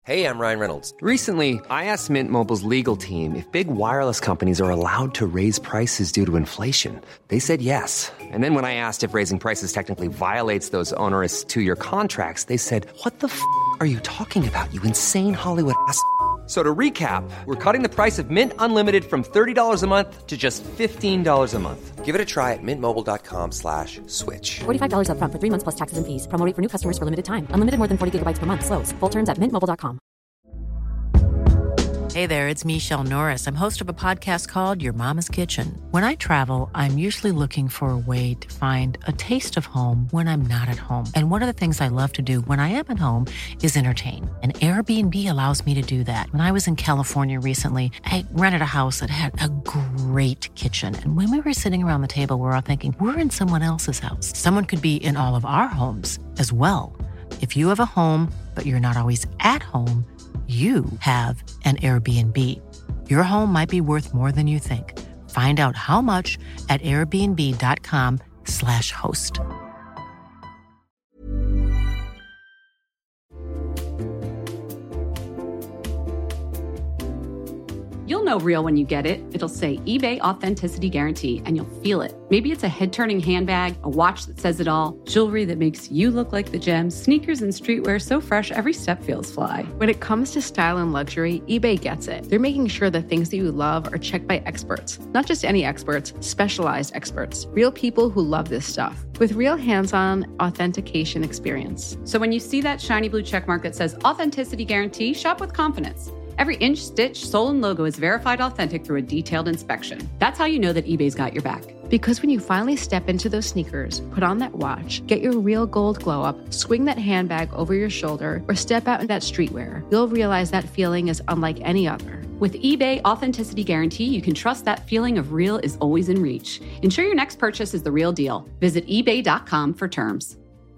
Hey, I'm Ryan Reynolds. Recently, I asked Mint Mobile's legal team if big wireless companies are allowed to raise prices due to inflation. They said yes. And then when I asked if raising prices technically violates those onerous two-year contracts, they said, "What the f*** are you talking about, you insane Hollywood ass?" So to recap, we're cutting the price of Mint Unlimited from $30 a month to just $15 a month. Give it a try at mintmobile.com/switch. $45 up front for 3 months plus taxes and fees. Promo rate for new customers for limited time. Unlimited more than 40 gigabytes per month. Slows full terms at mintmobile.com. Hey there, it's Michelle Norris. I'm host of a podcast called Your Mama's Kitchen. When I travel, I'm usually looking for a way to find a taste of home when I'm not at home. And one of the things I love to do when I am at home is entertain. And Airbnb allows me to do that. When I was in California recently, I rented a house that had a great kitchen. And when we were sitting around the table, we were all thinking, we're in someone else's house. Someone could be in all of our homes as well. If you have a home, but you're not always at home, you have an Airbnb. Your home might be worth more than you think. Find out how much at airbnb.com/host. You'll know real when you get it. It'll say eBay Authenticity Guarantee, and you'll feel it. Maybe it's a head-turning handbag, a watch that says it all, jewelry that makes you look like the gems, sneakers and streetwear so fresh every step feels fly. When it comes to style and luxury, eBay gets it. They're making sure the things that you love are checked by experts. Not just any experts, specialized experts. Real people who love this stuff. With real hands-on authentication experience. So when you see that shiny blue checkmark that says Authenticity Guarantee, shop with confidence. Every inch, stitch, sole, and logo is verified authentic through a detailed inspection. That's how you know that eBay's got your back. Because when you finally step into those sneakers, put on that watch, get your real gold glow up, swing that handbag over your shoulder, or step out in that streetwear, you'll realize that feeling is unlike any other. With eBay Authenticity Guarantee, you can trust that feeling of real is always in reach. Ensure your next purchase is the real deal. Visit ebay.com for terms.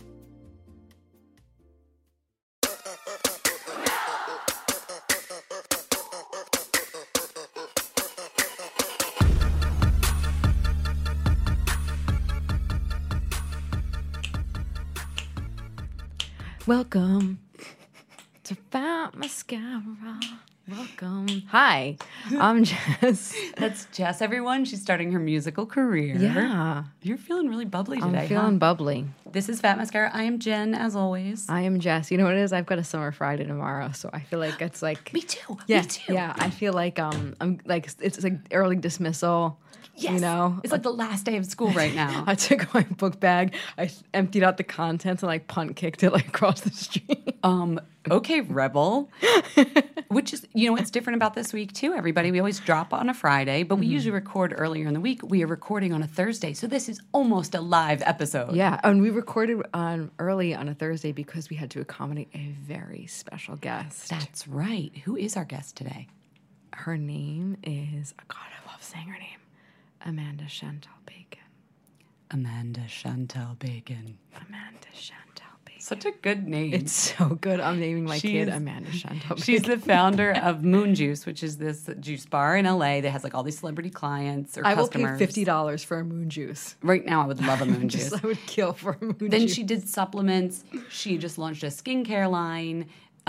Welcome to Fat Mascara. Welcome. Hi, I'm Jess. That's Jess, everyone. She's starting her musical career. Yeah. You're feeling really bubbly today, I'm feeling bubbly. This is Fat Mascara. I am Jen, as always. I am Jess. You know what it is? I've got a summer Friday tomorrow, so I feel like it's like... Me too. Yeah, Me too. Yeah, I feel like I'm like it's like early dismissal. Yes. You know? It's like the last day of school right now. I took my book bag, I emptied out the contents, and like punt kicked it like across the street. Okay, Rebel. Which is, you know what's different about this week too, everybody? We always drop on a Friday, but we usually record earlier in the week. We are recording on a Thursday, so this is almost a live episode. Yeah, and we recorded early on a Thursday because we had to accommodate a very special guest. That's right. Who is our guest today? Her name is, God, I love saying her name, Amanda Chantal Bacon. Amanda Chantal Bacon. Amanda Chantal Bacon. Such a good name. It's so good. I'm naming my kid Amanda Chantal Bacon. She's the founder of Moon Juice, which is this juice bar in LA that has like all these celebrity clients or customers. I will pay $50 for a Moon Juice. Right now, I would love a Moon Juice. I would kill for a Moon Juice. Then she did supplements. She just launched a skincare line.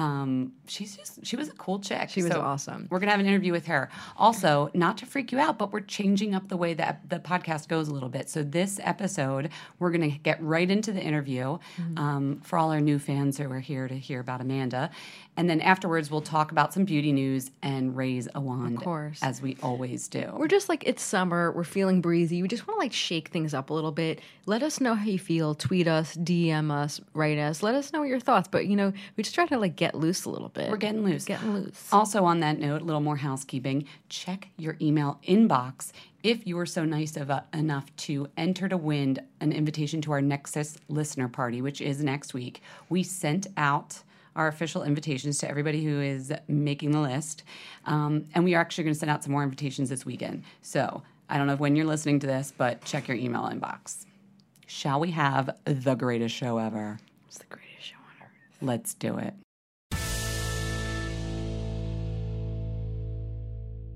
She was a cool chick. She was awesome. We're going to have an interview with her. Also, not to freak you out, but we're changing up the way that the podcast goes a little bit. So this episode, we're going to get right into the interview for all our new fans who are here to hear about Amanda. And then afterwards, we'll talk about some beauty news and raise a wand, of course, as we always do. We're just like, it's summer. We're feeling breezy. We just want to like shake things up a little bit. Let us know how you feel. Tweet us, DM us, write us. Let us know your thoughts. But, you know, we just try to like get loose a little bit. We're getting loose. Getting loose. Also, on that note, a little more housekeeping. Check your email inbox if you were so nice enough to enter to win an invitation to our Nexus listener party, which is next week. We sent out our official invitations to everybody who is making the list. And we are actually going to send out some more invitations this weekend. So I don't know when you're listening to this, but check your email inbox. Shall we have the greatest show ever? It's the greatest show on earth. Let's do it.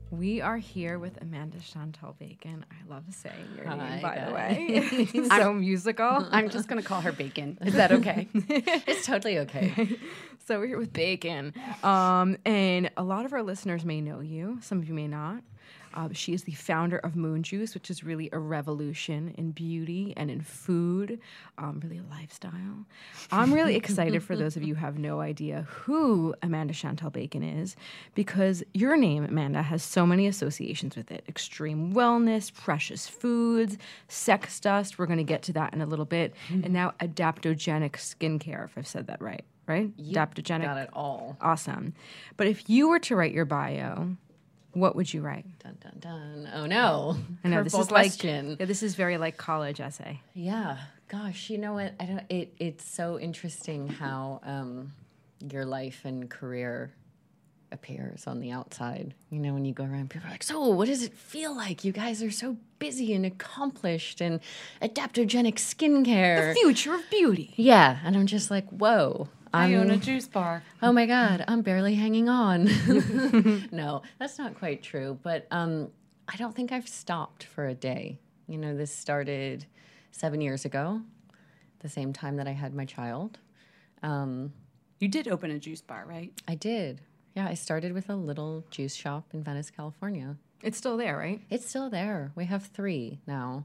We are here with Amanda Chantal Bacon. I love saying your name, by the guys. way. It's so musical. I'm just going to call her Bacon. Is that okay? It's totally okay. So we're here with Bacon. And a lot of our listeners may know you. Some of you may not. She is the founder of Moon Juice, which is really a revolution in beauty and in food, really a lifestyle. I'm really excited for those of you who have no idea who Amanda Chantal Bacon is, because your name, Amanda, has so many associations with it. Extreme wellness, precious foods, sex dust. We're going to get to that in a little bit. And now adaptogenic skincare, if I've said that right? Adaptogenic. Got it all. Awesome. But if you were to write your bio, what would you write? Dun, dun, dun. Oh, no. I know, this Curveball is question. this is very like college essay. Yeah. Gosh, you know what? It's so interesting how your life and career appears on the outside. You know, when you go around, people are like, so what does it feel like? You guys are so busy and accomplished and adaptogenic skincare. The future of beauty. Yeah. And I'm just like, whoa. I own a juice bar. Oh my God, I'm barely hanging on. No, that's not quite true. But I don't think I've stopped for a day. You know, this started 7 years ago, the same time that I had my child. You did open a juice bar, right? I did. Yeah, I started with a little juice shop in Venice, California. It's still there, right? It's still there. We have 3 now.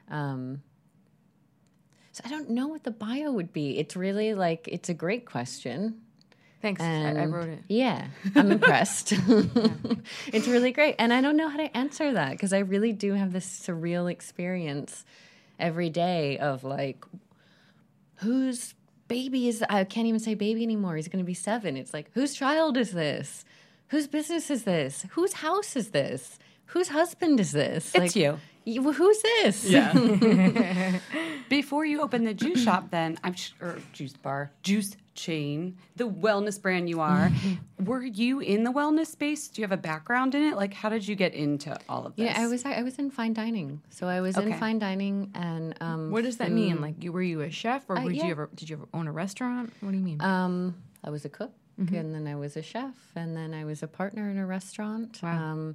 So I don't know what the bio would be. It's really like, it's a great question. Thanks. And I wrote it. Yeah, I'm impressed. It's really great. And I don't know how to answer that because I really do have this surreal experience every day of like, whose baby is, I can't even say baby anymore. He's going to be 7. It's like, whose child is this? Whose business is this? Whose house is this? Whose husband is this? It's you. Who's this? Yeah. Before you opened the juice shop, then or juice bar, juice chain, the wellness brand you are, were you in the wellness space? Do you have a background in it? Like, how did you get into all of this? Yeah, I was in fine dining. So I was in fine dining, and what does that mean? Like, were you a chef, or did you ever own a restaurant? What do you mean? I was a cook, and then I was a chef, and then I was a partner in a restaurant. Wow.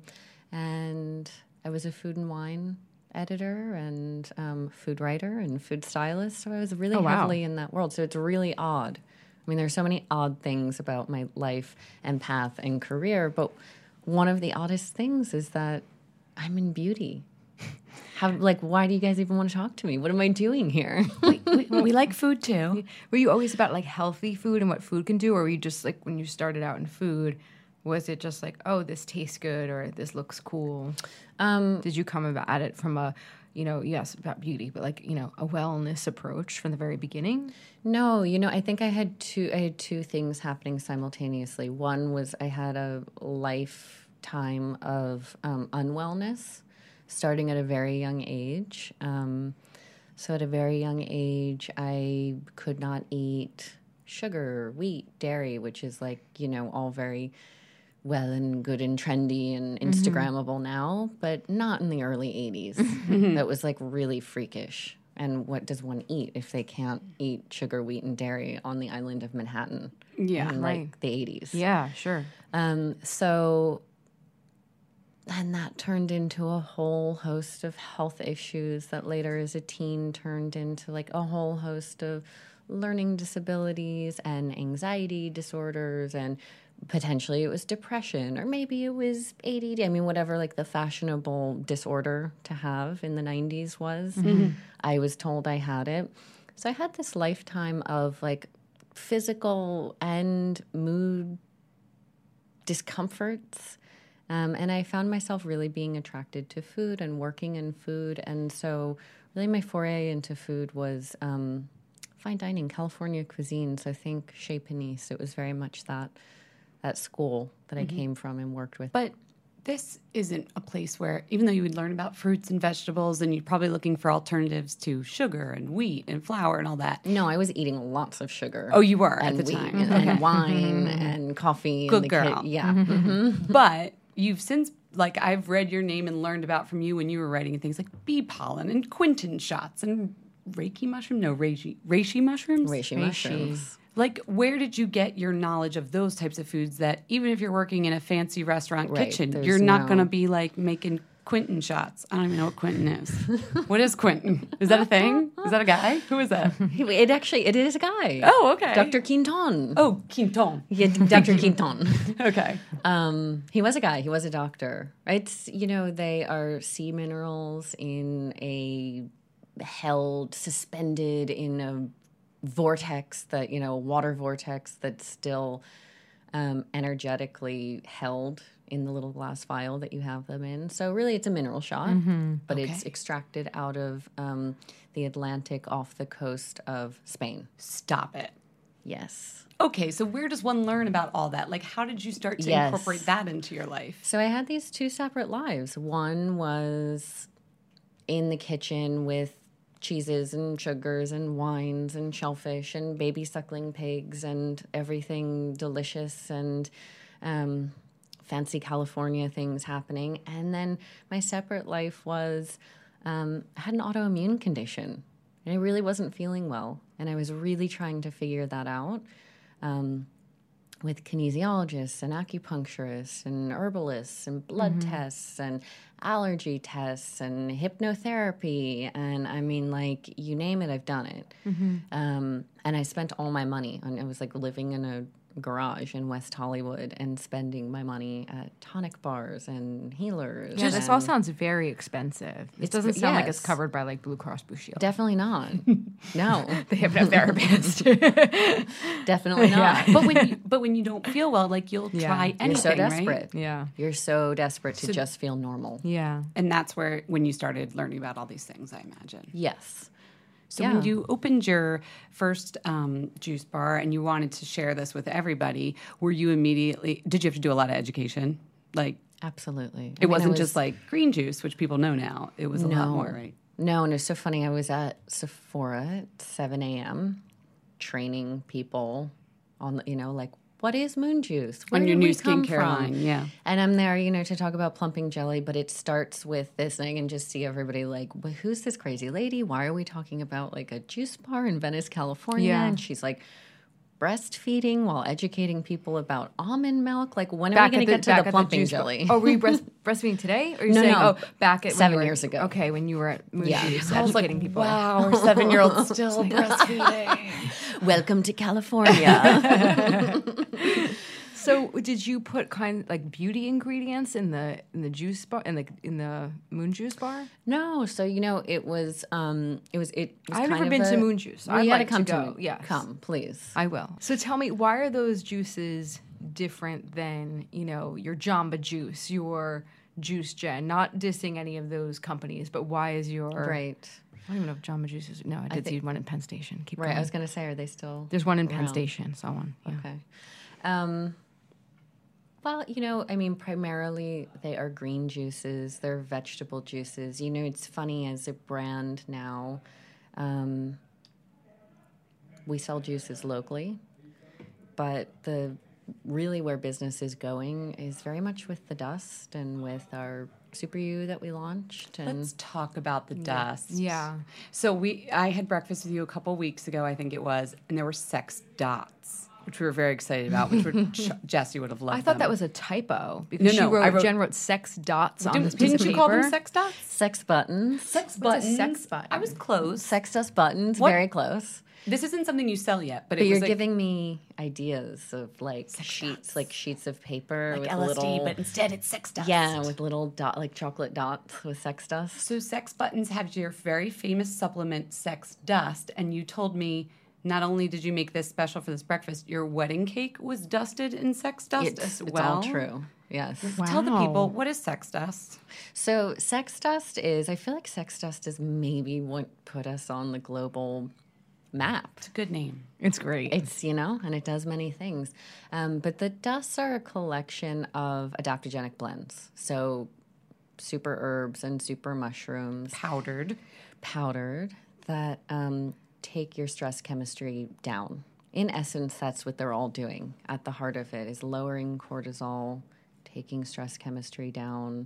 And I was a food and wine editor and food writer and food stylist. So I was really heavily in that world. So it's really odd. I mean, there's so many odd things about my life and path and career. But one of the oddest things is that I'm in beauty. Why do you guys even want to talk to me? What am I doing here? we like food too. Were you always about like healthy food and what food can do? Or were you just like, when you started out in food, was it just like, oh, this tastes good or this looks cool? Did you come at it from a, yes, about beauty, but like, a wellness approach from the very beginning? No, I think I had two things happening simultaneously. One was I had a lifetime of unwellness starting at a very young age. So at a very young age, I could not eat sugar, wheat, dairy, which is like, all very well and good and trendy and Instagrammable now, but not in the early 80s. That was like really freakish. And what does one eat if they can't eat sugar, wheat, and dairy on the island of Manhattan in like the 80s? Yeah, sure. So then that turned into a whole host of health issues that later as a teen turned into like a whole host of learning disabilities and anxiety disorders, and potentially it was depression, or maybe it was ADD. I mean, whatever like the fashionable disorder to have in the 90s was. I was told I had it. So I had this lifetime of like physical and mood discomforts. And I found myself really being attracted to food and working in food. And so really my foray into food was fine dining, California cuisine. So think Chez Panisse. It was very much that school that I came from and worked with. But this isn't a place where, even though you would learn about fruits and vegetables and you're probably looking for alternatives to sugar and wheat and flour and all that. No, I was eating lots of sugar. Oh, you were and at the wheat time. and wine and coffee. Good and girl. Yeah. But you've since, like, I've read your name and learned about from you when you were writing things like bee pollen and Quinton shots and reishi mushrooms. Reishi mushrooms. Like, where did you get your knowledge of those types of foods that even if you're working in a fancy restaurant Right, kitchen, there's you're not no- going to be like making Quentin shots? I don't even know what Quentin is. What is Quentin? Is that a thing? Is that a guy? Who is that? It is a guy. Oh, okay. Dr. Quinton. Oh, Quinton. Yeah, Dr. Quinton. Okay. He was a guy. He was a doctor. It's, they are sea minerals suspended in a vortex that, water vortex that's still energetically held in the little glass vial that you have them in. So really it's a mineral shot, but it's extracted out of the Atlantic off the coast of Spain. Stop it. Yes. Okay, so where does one learn about all that? Like, how did you start to Yes. incorporate that into your life? So I had these two separate lives. One was in the kitchen with cheeses and sugars and wines and shellfish and baby suckling pigs and everything delicious and fancy California things happening. And then my separate life was, I had an autoimmune condition and I really wasn't feeling well. And I was really trying to figure that out with kinesiologists and acupuncturists and herbalists and blood tests and allergy tests and hypnotherapy. And I mean, like, you name it, I've done it. And I spent all my money on, I was like living in a garage in West Hollywood and spending my money at tonic bars and healers. Yeah, this all sounds very expensive. It doesn't sound like it's covered by like Blue Cross Blue Shield. Definitely not. No. The hypnotherapist. Definitely not. But when you don't feel well, like you'll try anything, You're so right? desperate. Yeah. You're so desperate to just feel normal. Yeah. And that's when you started learning about all these things, I imagine. Yes. So when you opened your first juice bar and you wanted to share this with everybody, did you have to do a lot of education? Like, Absolutely. it wasn't just like green juice, which people know now. It was a lot more, right? No, and it's so funny. I was at Sephora at 7 a.m. training people on, like, what is moon juice? Where On your did new we come skincare from? line, yeah. And I'm there, to talk about plumping jelly, but it starts with this, and I can just see everybody like, well, who's this crazy lady? Why are we talking about like a juice bar in Venice, California? Yeah. And she's like breastfeeding while educating people about almond milk. Like, when are we going to get to the plumping jelly? Oh, were you breastfeeding today? Or are you No, saying, no. back at when 7 you were- years ago. Okay, when you were at Moon Yeah. Juice I was educating people. Wow, our 7-year-old still breastfeeding. Welcome to California. So, did you put kind of like beauty ingredients in the juice bar in the Moon Juice bar? No, so it was I've kind never of been to a- Moon Juice. Well, I'd you gotta like come to go. me. Yes. Come, please. I will. So tell me, why are those juices different than, your Jamba Juice, your Juice Gen? Not dissing any of those companies, but why is your... Right. I don't even know if Jamba Juice is... No, I did see one in Penn Station. Keep Right. going. I was going to say, are they still? There's one in Penn around? Station. Saw one. Yeah. Okay. Well, primarily they are green juices. They're vegetable juices. It's funny, as a brand now, we sell juices locally, but really where business is going is very much with the dust and with our Super U that we launched. And Let's talk about the dust. Yeah. So I had breakfast with you a couple weeks ago, I think it was, and there were sex dots, which we were very excited about, which Jesse would have loved. I thought them. that was a typo because No, I wrote- Jen wrote sex dots on this piece Didn't of you call them paper. sex dots? sex buttons. Sex What's a buttons. sex button? I was close. Sex dust buttons, What? very close. This isn't something you sell yet, but But it you're was like, giving me ideas of sheets of paper like with LSD, little, but instead it's sex dust. yeah, with little chocolate dots with sex dust. So sex buttons have your very famous supplement, Sex Dust, and you told me not only did you make this special for this breakfast, your wedding cake was dusted in sex dust as It's well. all true. Yes. Tell the people, what is sex dust? So sex dust is, I feel like sex dust is maybe what put us on the global map. It's a good name. It's great. It's, and it does many things. But the dusts are a collection of adaptogenic blends. So super herbs and super mushrooms. Powdered. That take your stress chemistry down. In essence, that's what they're all doing. At the heart of it is lowering cortisol, taking stress chemistry down,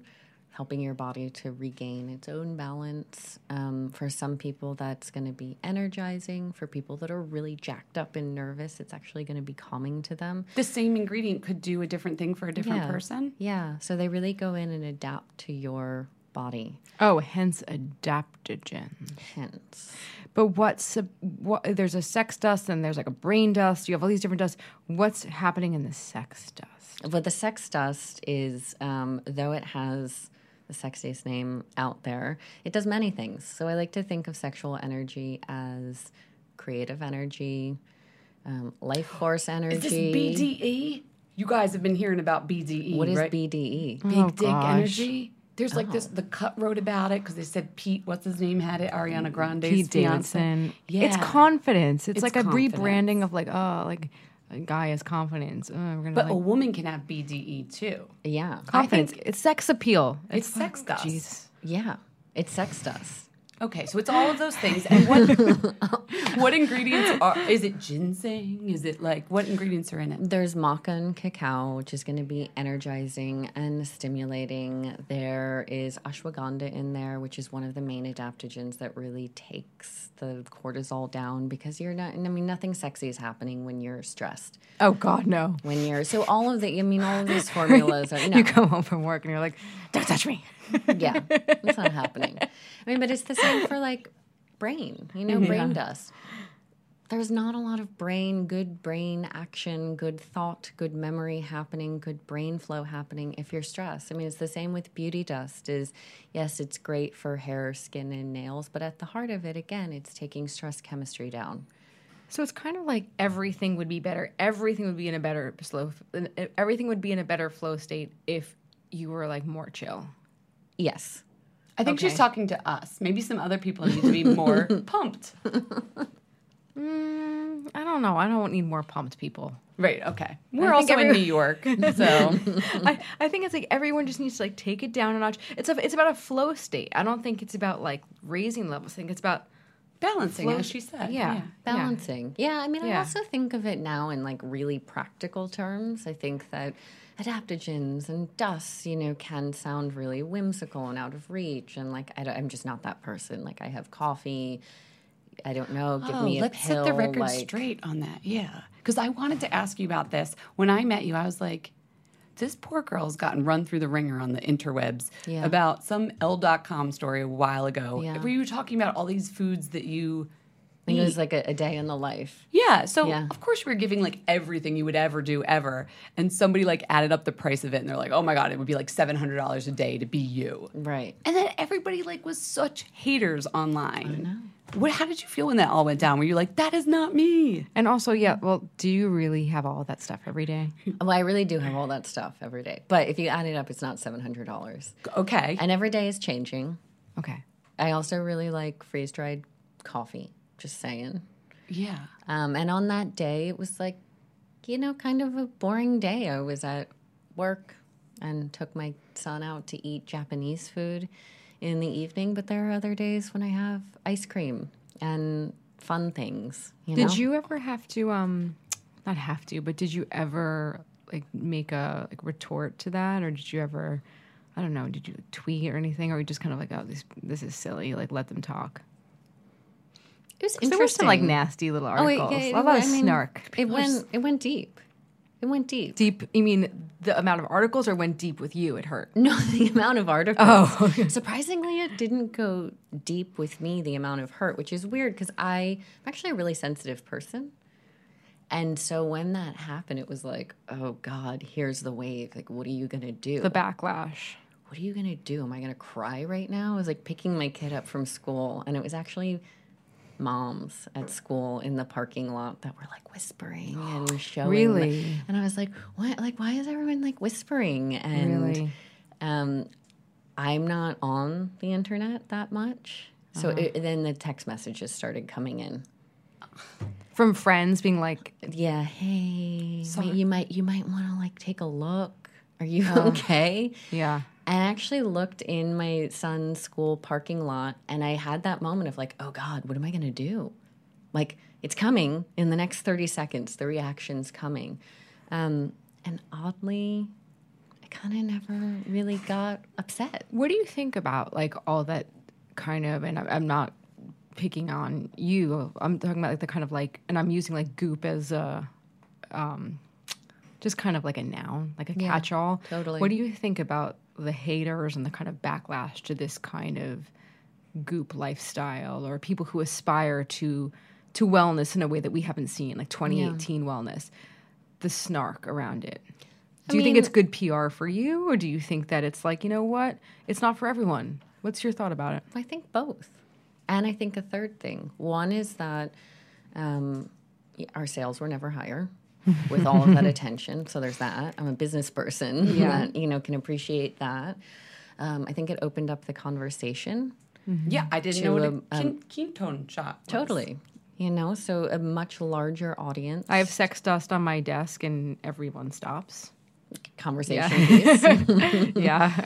helping your body to regain its own balance. For some people, that's going to be energizing. For people that are really jacked up and nervous, it's actually going to be calming to them. The same ingredient could do a different thing for a different person? Yeah. So they really go in and adapt to your body. Oh, hence adaptogens. Hence. But there's a sex dust and there's like a brain dust. You have all these different dusts. What's happening in the sex dust? But the sex dust is, though it has the sexiest name out there, it does many things. So I like to think of sexual energy as creative energy, life force energy. Is this BDE? You guys have been hearing about BDE, What is right? BDE? Big dick gosh. energy. There's like this, the Cut wrote about it because they said Pete, what's his name, had it, Ariana Grande's Pete fiance. Davidson. Yeah. It's confidence. It's like a confidence. rebranding of like, oh, like a guy has confidence. Oh, we're gonna But like a woman can have BDE too. Yeah. confidence. It's sex appeal. It's sex dust. Jesus. Yeah. It's sex dust. Okay, so it's all of those things. And what ingredients are? Is it ginseng? Is it like what ingredients are in it? There's maca and cacao, which is going to be energizing and stimulating. There is ashwagandha in there, which is one of the main adaptogens that really takes the cortisol down because you're not, I mean, nothing sexy is happening when you're stressed. Oh God, no. When you're, so all of these formulas are, no. You come home from work and you're like, don't touch me. Yeah, it's not happening. I mean, but it's the same for like brain, brain dust. There's not a lot of good brain action, good thought, good memory happening, good brain flow happening if you're stressed. I mean, it's the same with beauty dust yes, it's great for hair, skin, and nails, but at the heart of it, again, it's taking stress chemistry down. So it's kind of like everything would be better. Everything would be in a better flow state if you were like more chill. Yes. I think she's talking to us. Maybe some other people need to be more pumped. I don't know. I don't need more pumped people. Right, okay. We're also in New York, so. I think it's like everyone just needs to like take it down a notch. It's about a flow state. I don't think it's about like raising levels. I think it's about Balancing, as she said. Yeah. Balancing. Yeah, I mean, I Yeah. also think of it now in like really practical terms. I think that adaptogens and dusts, can sound really whimsical and out of reach. And like, I'm just not that person. Like, I have coffee. I don't know. Give me a let's pill. set the record like, straight on that. Yeah. Because I wanted to ask you about this. When I met you, I was like, this poor girl's gotten run through the ringer on the interwebs about some L.com story a while ago. Yeah. Where you were talking about all these foods that you I think it was like a day in the life. Yeah. So, Yeah. of course, you were giving like everything you would ever do ever. And somebody like added up the price of it and they're like, oh my God, it would be like $700 a day to be you. Right. And then everybody like was such haters online. How did you feel when that all went down? Were you like, that is not me? And also, do you really have all that stuff every day? Well, I really do have all that stuff every day. But if you add it up, it's not $700. Okay. And every day is changing. Okay. I also really like freeze-dried coffee, just saying. Yeah. And on that day, it was like, kind of a boring day. I was at work and took my son out to eat Japanese food in the evening. But there are other days when I have ice cream and fun things. Did you ever have to, not have to, but did you ever like make a retort to that? Or did you ever, I don't know, did you tweet or anything? Or were you just kind of like, oh, this is silly, like let them talk? It was 'Cause interesting. there were some like nasty little articles. yeah, a lot of snark. It went deep. It went deep. Deep, you mean the amount of articles or went deep with you? It hurt. No, the amount of articles. Oh, okay. Surprisingly, it didn't go deep with me, the amount of hurt, which is weird because I'm actually a really sensitive person. And so when that happened, it was like, oh, God, here's the wave. Like, what are you going to do? The backlash. What are you going to do? Am I going to cry right now? I was like picking my kid up from school, and it was actually moms at school in the parking lot that were like whispering and showing. Really? And I was like, what? Like, why is everyone like whispering? And Really? I'm not on the internet that much. So then the text messages started coming in. From friends being like, Yeah, hey, you might want to like take a look. Are you okay? yeah. I actually looked in my son's school parking lot, and I had that moment of like, oh God, what am I going to do? Like, it's coming in the next 30 seconds. The reaction's coming. And oddly, kind of never really got upset. What do you think about like all that kind of, and I'm not picking on you, I'm talking about like the kind of like, and I'm using like goop as a, just kind of like a noun, like a catch-all. Totally. What do you think about the haters and the kind of backlash to this kind of goop lifestyle, or people who aspire to wellness in a way that we haven't seen, like 2018 wellness, the snark around it? Do you think it's good PR for you, or do you think that it's like, you know what, it's not for everyone? What's your thought about it? I think both. And I think a third thing. One is that our sales were never higher with all of that attention. So there's that. I'm a business person that, can appreciate that. I think it opened up the conversation. Yeah, I didn't know what a ketone shot was. Totally. So a much larger audience. I have sex dust on my desk and everyone stops. Conversation piece. Yeah.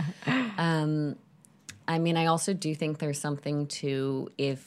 I also do think there's something to if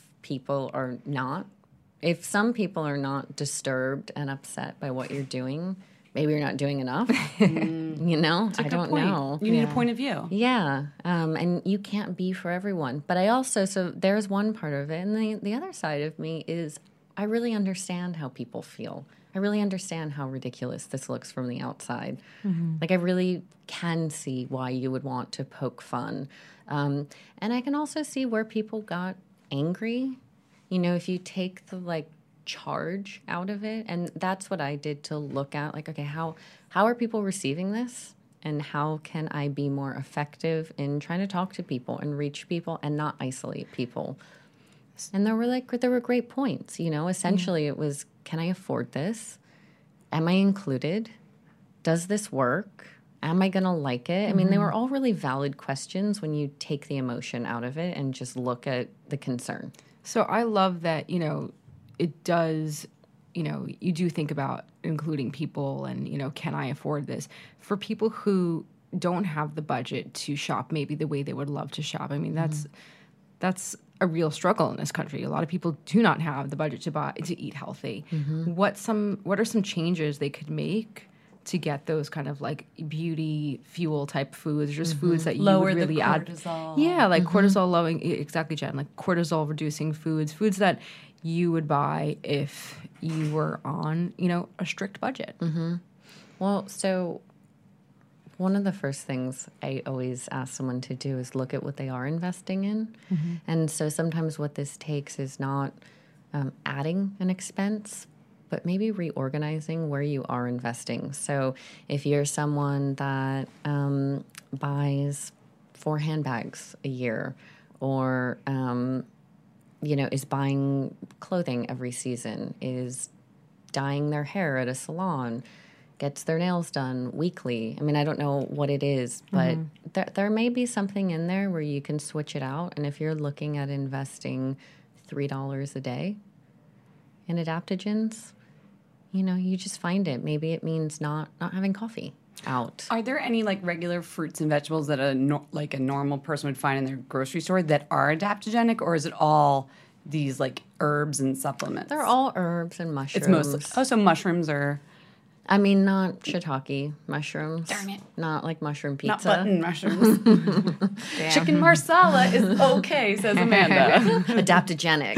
some people are not disturbed and upset by what you're doing, maybe you're not doing enough. I don't know. You need a point of view. Yeah. And you can't be for everyone. But I also, so there's one part of it. And the other side of me is I really understand how people feel. I really understand how ridiculous this looks from the outside. Like I really can see why you would want to poke fun. And I can also see where people got angry. If you take the charge out of it, and that's what I did to look at, okay, how are people receiving this? And how can I be more effective in trying to talk to people and reach people and not isolate people? And there were great points, essentially it was, can I afford this? Am I included? Does this work? Am I going to like it? I mean, they were all really valid questions when you take the emotion out of it and just look at the concern. So I love that, it does, you do think about including people and, can I afford this? For people who don't have the budget to shop maybe the way they would love to shop, I mean, that's a real struggle in this country. A lot of people do not have the budget to eat healthy. What are some changes they could make to get those kind of beauty fuel type foods, just foods that you lower would really the add? cortisol. Yeah, cortisol lowering, exactly, Jen, cortisol reducing foods that you would buy if you were on, a strict budget. Well, so one of the first things I always ask someone to do is look at what they are investing in. And so sometimes what this takes is not adding an expense, but maybe reorganizing where you are investing. So if you're someone that buys 4 handbags a year, or is buying clothing every season, is dyeing their hair at a salon, gets their nails done weekly. I mean, I don't know what it is, but there may be something in there where you can switch it out. And if you're looking at investing $3 a day in adaptogens, you just find it. Maybe it means not having coffee out. Are there any regular fruits and vegetables that a normal person would find in their grocery store that are adaptogenic, or is it all these herbs and supplements? They're all herbs and mushrooms. It's mostly so mushrooms are. I mean, not shiitake mushrooms. Darn it. Not like mushroom pizza. Not button mushrooms. Chicken marsala is okay, says Amanda. Adaptogenic.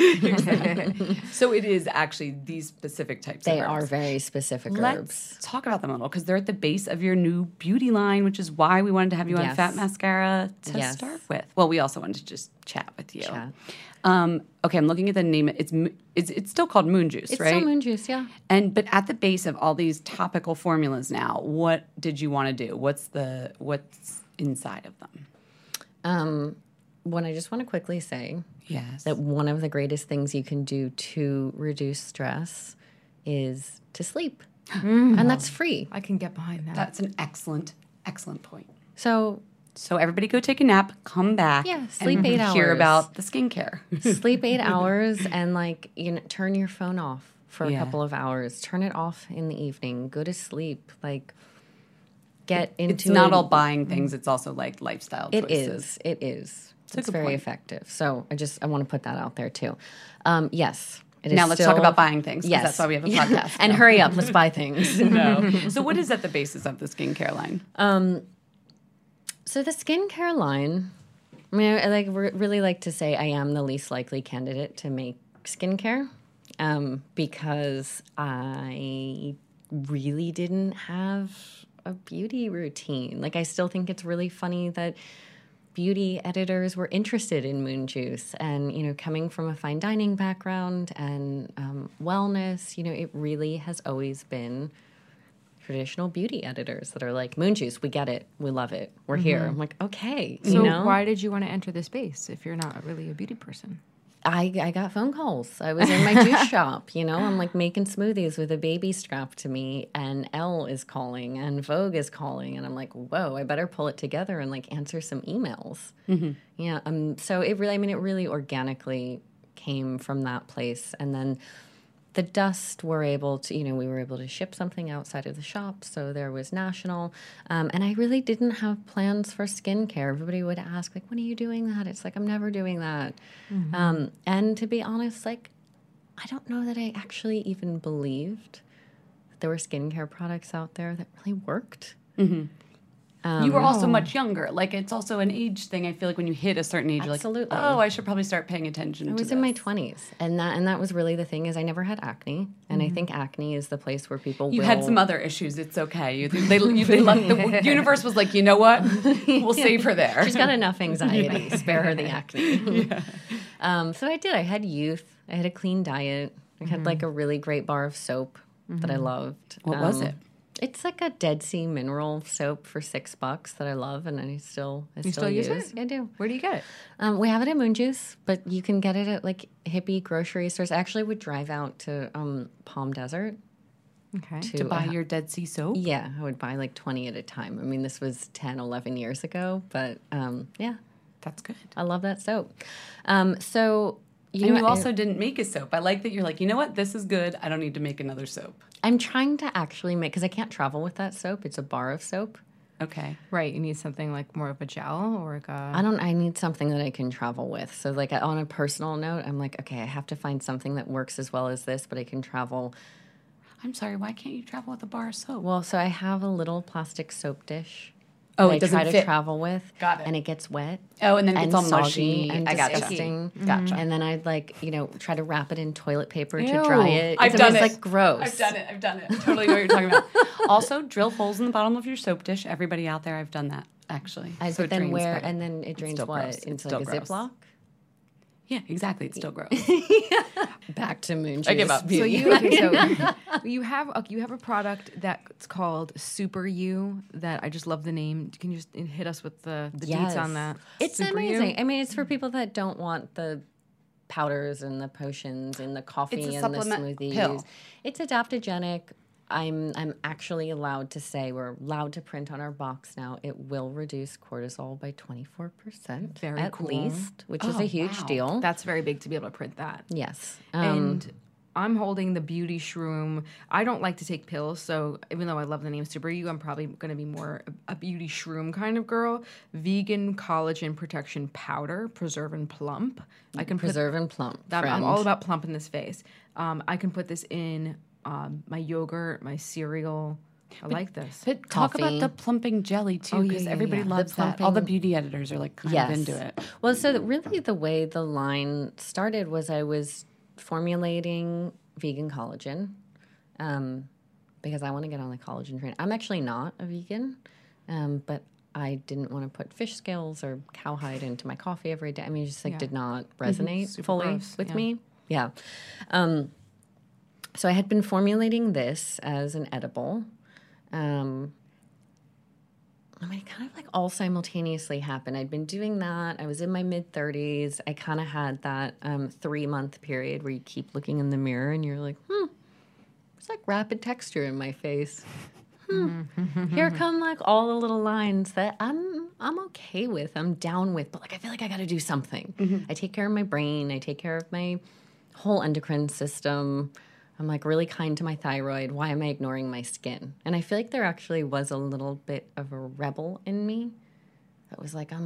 So it is actually these specific types of herbs. They are very specific herbs. Let's talk about them a little, because they're at the base of your new beauty line, which is why we wanted to have you on Fat Mascara to start with. Well, we also wanted to just chat with you. Okay, I'm looking at the name. It's still called Moon Juice, right? It's still Moon Juice, yeah. But at the base of all these topical formulas now, what did you want to do? What's inside of them? What I just want to quickly say, yes, that one of the greatest things you can do to reduce stress is to sleep, and that's free. I can get behind that. That's an excellent point. So everybody go take a nap, come back, sleep 8 hours. Hear about the skincare. Sleep 8 hours and turn your phone off for a couple of hours. Turn it off in the evening. Go to sleep. Get into. It's not all buying things. It's also lifestyle choices. It is. It's very point. Effective. So I want to put that out there too. Yes. Now let's talk about buying things. Yes. That's why we have a podcast. And hurry up. Let's buy things. No. So what is at the basis of the skincare line? So the skincare line, I mean, I really like to say I am the least likely candidate to make skincare because I really didn't have a beauty routine. Like, I still think it's really funny that beauty editors were interested in Moon Juice. And, you know, coming from a fine dining background and wellness, you know, it really has always been traditional beauty editors that are like, Moon Juice, we get it. We love it. We're here. I'm like, okay. So you know? why did you want to enter the space if you're not really a beauty person? I got phone calls. I was in my juice shop, you know. I'm like making smoothies with a baby strapped to me, and Elle is calling, and Vogue is calling, and I'm like, whoa, I better pull it together and like answer some emails. Yeah. So it really organically came from that place, and then the Dust were able to, you know, we were able to ship something outside of the shop, so there was national. And I really didn't have plans for skincare. Everybody would ask, like, when are you doing that? It's like, I'm never doing that. And to be honest, like, I don't know that I actually even believed that there were skincare products out there that really worked. You were also much younger. Like, it's also an age thing. I feel like when you hit a certain age, you're like, Absolutely. oh, I should probably start paying attention to I was this. in my 20s, and that was really the thing, is I never had acne, and I think acne is the place where people You will... had some other issues. It's okay. The universe was like, you know what? We'll save her there. She's got enough anxiety. Spare her the acne. So I did. I had youth. I had a clean diet. I had like a really great bar of soap that I loved. What was it? It's like a Dead Sea mineral soap for $6 that I love, and I still still use it? I do. Where do you get it? We have it at Moon Juice, but you can get it at like hippie grocery stores. I actually would drive out to Palm Desert. Okay. To buy your Dead Sea soap? Yeah, I would buy like 20 at a time. I mean, this was 10, 11 years ago, but yeah. That's good. I love that soap. You also didn't make a soap. I like that you're like, you know what? This is good. I don't need to make another soap. I'm trying to actually make, because I can't travel with that soap. It's a bar of soap. Okay. Right. You need something like more of a gel or like a... I need something that I can travel with. So like on a personal note, I'm like, okay, I have to find something that works as well as this, but I can travel. I'm sorry. Why can't you travel with a bar of soap? Well, so I have a little plastic soap dish. Oh, that it doesn't I try fit. to travel with. Got it. And it gets wet. Oh, and then it and gets all soggy mushy. and I gotcha. disgusting. Gotcha. And then I'd like, try to wrap it in toilet paper to Ew. dry it. I've It's done it. like gross. I've done it. I totally know what you're talking about. Also, drill holes in the bottom of your soap dish. Everybody out there, I've done that, actually. So it drains better. And then it drains still what? gross. It's Into still like a gross. Ziploc? Yeah, exactly. It's still gross. Back to Moon Juice. I give up. So you have a product that's called Super You that I just love the name. Can you just hit us with the deets on that? It's Super You? amazing. I mean, it's for people that don't want the powders and the potions and the coffee It's a and the supplement smoothies. pill. It's adaptogenic. I'm actually allowed to say, we're allowed to print on our box now, it will reduce cortisol by 24% Very at cool. least, which is a huge deal. That's very big to be able to print that. Yes. And I'm holding the Beauty Shroom. I don't like to take pills, so even though I love the name Super You, I'm probably going to be more a Beauty Shroom kind of girl. Vegan collagen protection powder, Preserve and Plump. I can Preserve and Plump, I'm friend. all about plump in this face. I can put this in my yogurt, my cereal. I like this. But talk Coffee. about the plumping jelly, too, because everybody loves The that. All the plumping- beauty editors are like kind of into it. Well, so really the way the line started was I was formulating vegan collagen because I want to get on the collagen train. I'm actually not a vegan, but I didn't want to put fish scales or cowhide into my coffee every day. I mean, it just did not resonate fully gross, with yeah. me. Yeah. So I had been formulating this as an edible. I mean, it kind of like all simultaneously happened. I'd been doing that. I was in my mid-30s. I kind of had that 3-month period where you keep looking in the mirror and you're like, it's like rapid texture in my face. Here come like all the little lines that I'm okay with, I'm down with, but like I feel like I got to do something. I take care of my brain. I take care of my whole endocrine system. I'm like really kind to my thyroid. Why am I ignoring my skin? And I feel like there actually was a little bit of a rebel in me that was like,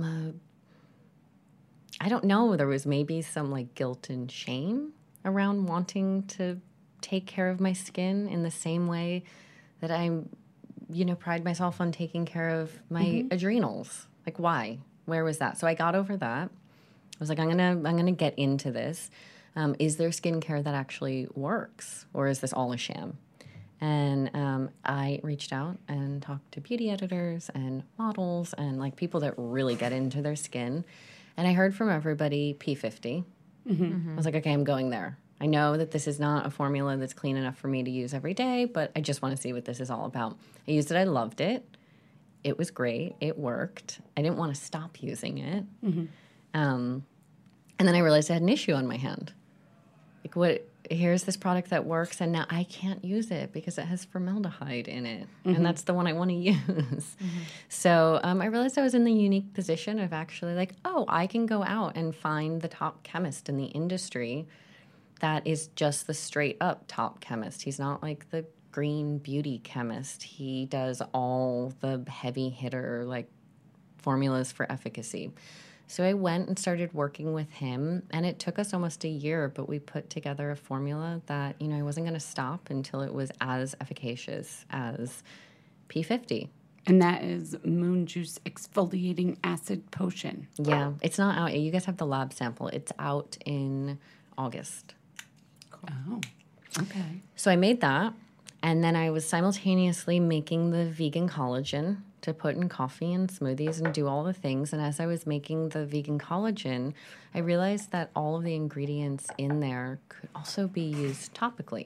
I don't know, there was maybe some like guilt and shame around wanting to take care of my skin in the same way that I, pride myself on taking care of my adrenals. Like, why? Where was that? So I got over that. I was like, I'm gonna get into this. Is there skincare that actually works, or is this all a sham? And I reached out and talked to beauty editors and models and like people that really get into their skin. And I heard from everybody P50. I was like, okay, I'm going there. I know that this is not a formula that's clean enough for me to use every day, but I just want to see what this is all about. I used it. I loved it. It was great. It worked. I didn't want to stop using it. And then I realized I had an issue on my hand. Like, what? Here's this product that works, and now I can't use it because it has formaldehyde in it, and that's the one I want to use. So I realized I was in the unique position of actually like, oh, I can go out and find the top chemist in the industry that is just the straight up top chemist. He's not like the green beauty chemist. He does all the heavy hitter like formulas for efficacy. So I went and started working with him, and it took us almost a year, but we put together a formula that, you know, I wasn't going to stop until it was as efficacious as P50. And that is Moon Juice Exfoliating Acid Potion. Yeah, it's not out. You guys have the lab sample. It's out in August. Oh, okay. So I made that, and then I was simultaneously making the vegan collagen to put in coffee and smoothies and do all the things. And as I was making the vegan collagen, I realized that all of the ingredients in there could also be used topically.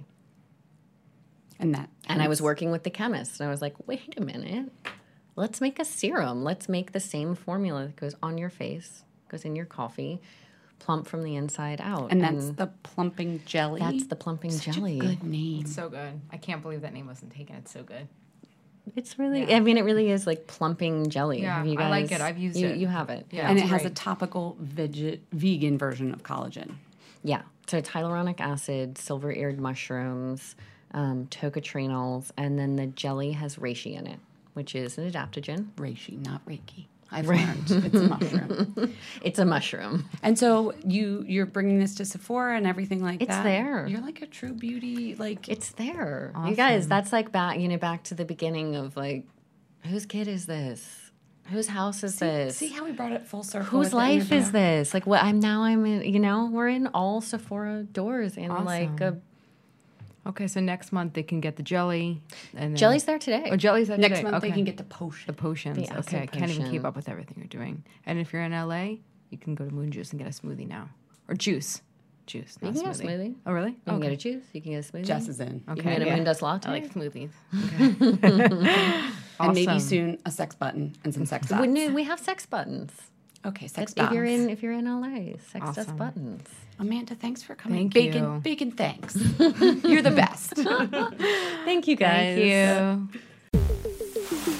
And I was working with the chemist, and I was like, wait a minute. Let's make a serum. Let's make the same formula that goes on your face, goes in your coffee, plump from the inside out. And that's the plumping jelly? That's the plumping jelly. A good name. It's so good. I can't believe that name wasn't taken. It's so good. It's really, I mean, it really is like plumping jelly. Yeah, Have you guys, I like it. I've used it. You have it. Yeah, and it's it has a great. topical vegan version of collagen. Yeah. So it's hyaluronic acid, silver-eared mushrooms, tocotrienols, and then the jelly has reishi in it, which is an adaptogen. Reishi, not Reiki. I've learned it's a mushroom. It's a mushroom. And so you're bringing this to Sephora and everything like It's that. there. You're like a true beauty, like It's there. You guys, that's like back to the beginning of like, whose kid is this? Whose house is this? See how we brought it full circle. Whose with the life interview? is this? Like what I'm in, you know, we're in all Sephora doors in like a Okay, so next month they can get the jelly. And then, jelly's there today. Oh, jelly's there Next today. month they Okay. can get the potion. The potions. The acid Okay, I can't even keep potion. up with everything you're doing. And if you're in LA, you can go to Moon Juice and get a smoothie now. Or juice. Juice, not You can get a smoothie. Oh, really? You can get a juice. You can get a smoothie. Jess is in. You can get a Moon Dust latte. I like smoothies. And maybe Awesome. soon a sex button and some sex dots. We have sex buttons. Okay, sex If dots. you're in LA, sex dust Awesome. buttons. Amanda, thanks for coming. Thank you. Bacon, thanks. You're the best. Thank you guys. Thank you.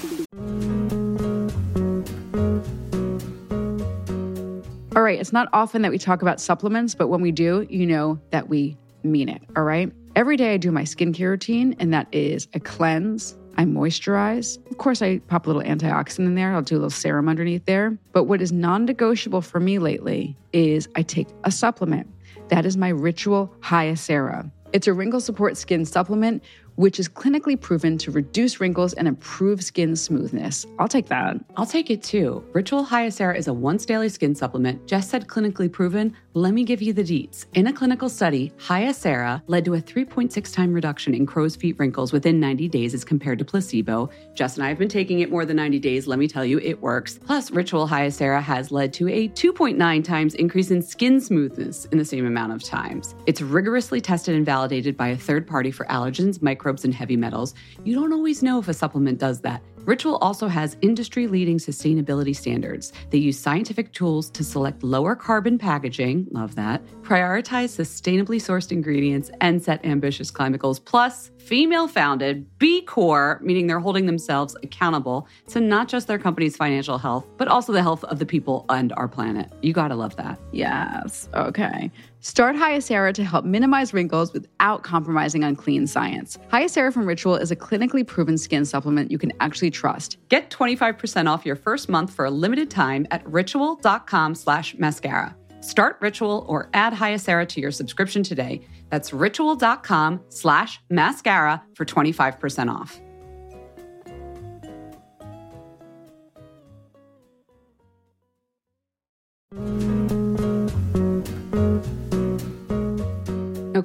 All right, it's not often that we talk about supplements, but when we do, you know that we mean it, all right? Every day I do my skincare routine, and that is I cleanse, I moisturize. Of course, I pop a little antioxidant in there. I'll do a little serum underneath there. But what is non-negotiable for me lately is I take a supplement. That is my Ritual Hyacera. It's a wrinkle support skin supplement, which is clinically proven to reduce wrinkles and improve skin smoothness. I'll take that. I'll take it too. Ritual Hyacera is a once daily skin supplement. Jess said clinically proven. Let me give you the deets. In a clinical study, Hyacera led to a 3.6 time reduction in crow's feet wrinkles within 90 days as compared to placebo. Jess and I have been taking it more than 90 days. Let me tell you, it works. Plus, Ritual Hyacera has led to a 2.9 times increase in skin smoothness in the same amount of times. It's rigorously tested and validated by a third party for allergens, microbes, and heavy metals. You don't always know if a supplement does that. Ritual also has industry-leading sustainability standards. They use scientific tools to select lower carbon packaging, love that, prioritize sustainably sourced ingredients, and set ambitious climate goals. Plus, female-founded, B Corp, meaning they're holding themselves accountable to not just their company's financial health, but also the health of the people and our planet. You gotta love that. Yes. Okay. Start Hyacera to help minimize wrinkles without compromising on clean science. Hyacera from Ritual is a clinically proven skin supplement you can actually trust. Get 25% off your first month for a limited time at ritual.com/mascara. Start Ritual or add Hyacera to your subscription today. That's ritual.com/mascara for 25% off.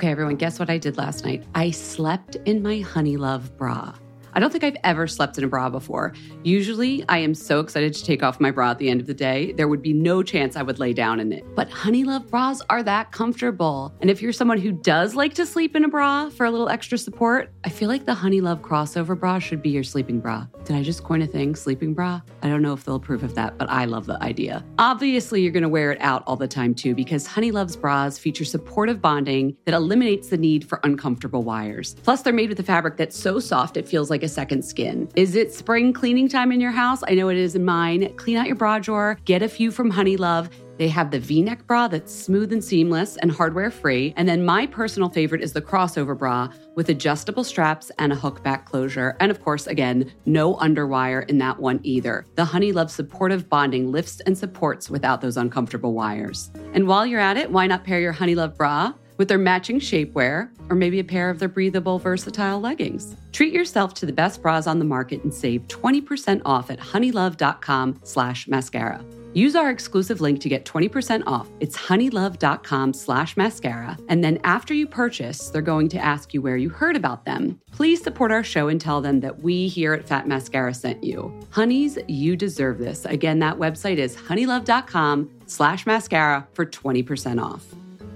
Okay, everyone, guess what I did last night? I slept in my Honey Love bra. I don't think I've ever slept in a bra before. Usually, I am so excited to take off my bra at the end of the day, there would be no chance I would lay down in it. But Honey Love bras are that comfortable. And if you're someone who does like to sleep in a bra for a little extra support, I feel like the Honey Love crossover bra should be your sleeping bra. Did I just coin a thing, sleeping bra? I don't know if they'll approve of that, but I love the idea. Obviously, you're going to wear it out all the time too, because Honey Love's bras feature supportive bonding that eliminates the need for uncomfortable wires. Plus, they're made with a fabric that's so soft it feels like a second skin. Is it spring cleaning time in your house? I know it is in mine. Clean out your bra drawer, get a few from Honey Love. They have the V-neck bra that's smooth and seamless and hardware-free. And then my personal favorite is the crossover bra with adjustable straps and a hook back closure. And of course, again, no underwire in that one either. The Honey Love supportive bonding lifts and supports without those uncomfortable wires. And while you're at it, why not pair your Honey Love bra with their matching shapewear, or maybe a pair of their breathable, versatile leggings? Treat yourself to the best bras on the market and save 20% off at honeylove.com/mascara. Use our exclusive link to get 20% off. It's honeylove.com/mascara. And then after you purchase, they're going to ask you where you heard about them. Please support our show and tell them that we here at Fat Mascara sent you. Honeys, you deserve this. Again, that website is honeylove.com/mascara for 20% off.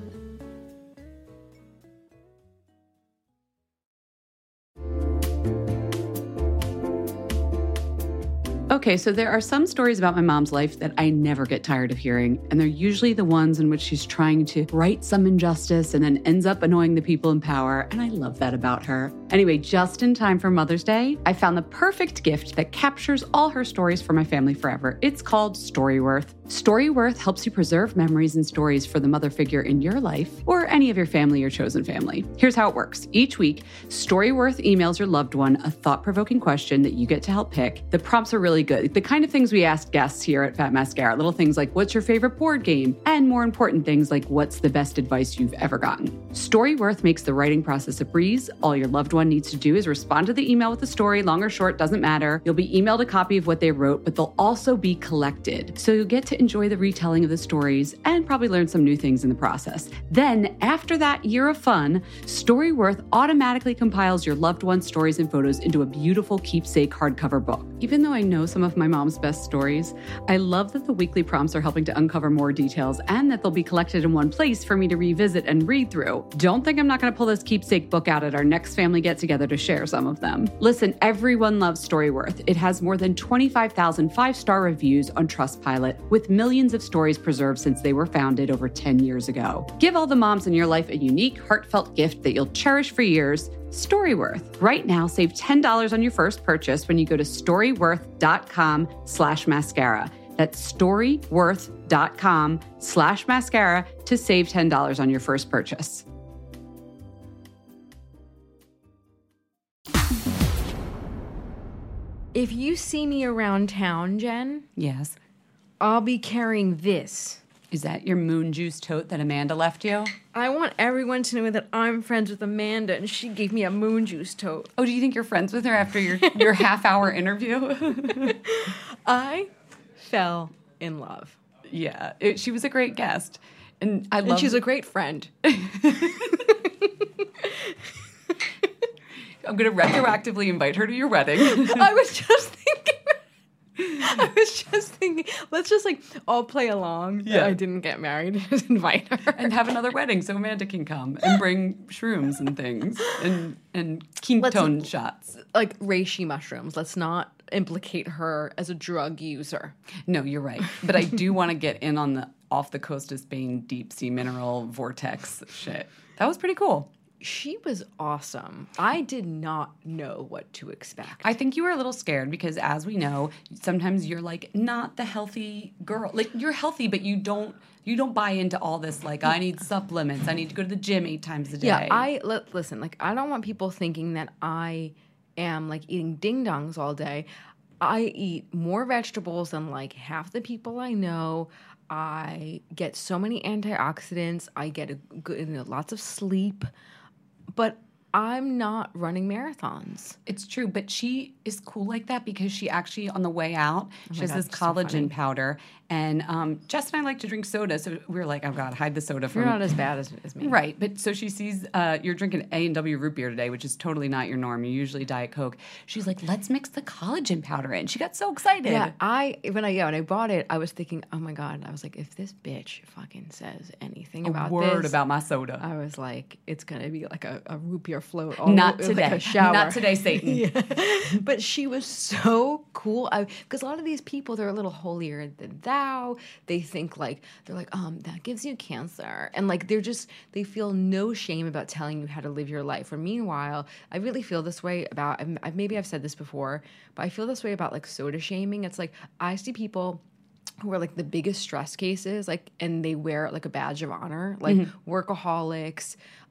Okay, so there are some stories about my mom's life that I never get tired of hearing, and they're usually the ones in which she's trying to right some injustice and then ends up annoying the people in power, and I love that about her. Anyway, just in time for Mother's Day, I found the perfect gift that captures all her stories for my family forever. It's called Storyworth. Storyworth helps you preserve memories and stories for the mother figure in your life or any of your family or chosen family. Here's how it works. Each week, Storyworth emails your loved one a thought-provoking question that you get to help pick. The prompts are really good. The kind of things we ask guests here at Fat Mascara. Little things like, what's your favorite board game? And more important things like, what's the best advice you've ever gotten? Storyworth makes the writing process a breeze. All your loved one needs to do is respond to the email with the story, long or short, doesn't matter. You'll be emailed a copy of what they wrote, but they'll also be collected. So you'll get to enjoy the retelling of the stories and probably learn some new things in the process. Then, after that year of fun, Storyworth automatically compiles your loved one's stories and photos into a beautiful keepsake hardcover book. Even though I know some of my mom's best stories, I love that the weekly prompts are helping to uncover more details and that they'll be collected in one place for me to revisit and read through. Don't think I'm not going to pull this keepsake book out at our next family get-together to share some of them. Listen, everyone loves Storyworth. It has more than 25,000 five-star reviews on Trustpilot, with millions of stories preserved since they were founded over 10 years ago. Give all the moms in your life a unique, heartfelt gift that you'll cherish for years. Storyworth. Right now, save $10 on your first purchase when you go to storyworth.com/mascara. That's storyworth.com/mascara to save $10 on your first purchase. If you see me around town, Jen, Yes. I'll be carrying this. Is that your moon juice tote that Amanda left you? I want everyone to know that I'm friends with Amanda and she gave me a moon juice tote. Oh, do you think you're friends with her after your half-hour interview? I fell in love. Yeah, she was a great guest. And she's a great friend. I'm going to retroactively invite her to your wedding. I was just thinking, let's just all play along. Yeah. I didn't get married. Just invite her. And have another wedding so Amanda can come and bring shrooms and things and ketone shots. Like reishi mushrooms. Let's not implicate her as a drug user. No, you're right. But I do want to get in on the off the coast of Spain deep sea mineral vortex shit. That was pretty cool. She was awesome. I did not know what to expect. I think you were a little scared because, as we know, sometimes you're not the healthy girl. You're healthy, but you don't buy into all this. I need supplements. I need to go to the gym 8 times a day. Yeah, listen. I don't want people thinking that I am eating ding dongs all day. I eat more vegetables than half the people I know. I get so many antioxidants. I get lots of sleep. But I'm not running marathons. It's true, but she is cool like that because she actually, on the way out, she has God, this it's so collagen funny. powder. And Jess and I like to drink soda, so we were like, oh, God, hide the soda from You're not as bad as me. Right, but so she sees you're drinking A&W root beer today, which is totally not your norm. You usually Diet Coke. She's like, let's mix the collagen powder in. She got so excited. Yeah, when I bought it, I was thinking, oh my God, I was like, if this bitch fucking says anything about word this, about my soda. I was like, it's gonna be like a root beer float. All Not like today. a shower. Not today, Satan. Yeah. But she was so cool because a lot of these people, they're a little holier than thou. They think like they're like, that gives you cancer, and like they feel no shame about telling you how to live your life. Or meanwhile, I really feel this way about. Maybe I've said this before, but I feel this way about like soda shaming. It's like I see people who are like the biggest stress cases, like, and they wear it like a badge of honor, like workaholics,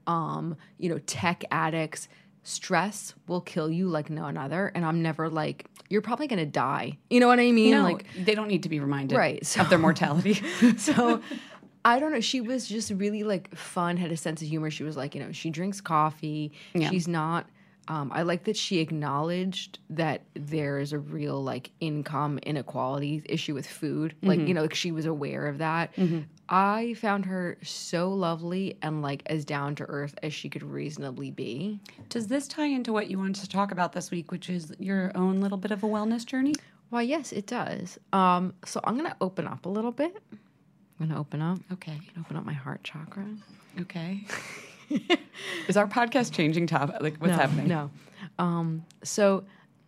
tech addicts. Stress will kill you like none other, and I'm never like, you're probably gonna die. You know what I mean? No, like they don't need to be reminded Right, of their mortality. so I don't know. She was just really like fun, had a sense of humor. She was like, she drinks coffee. Yeah. She's not. I like that she acknowledged that there is a real like income inequality issue with food. Like, like she was aware of that. I found her so lovely and like as down to earth as she could reasonably be. Does this tie into what you wanted to talk about this week, which is your own little bit of a wellness journey? Why, yes, it does. So I'm going to open up a little bit. I'm going to open up. Okay. Open up my heart chakra. Okay. Is our podcast changing topic? Like, what's happening? No. So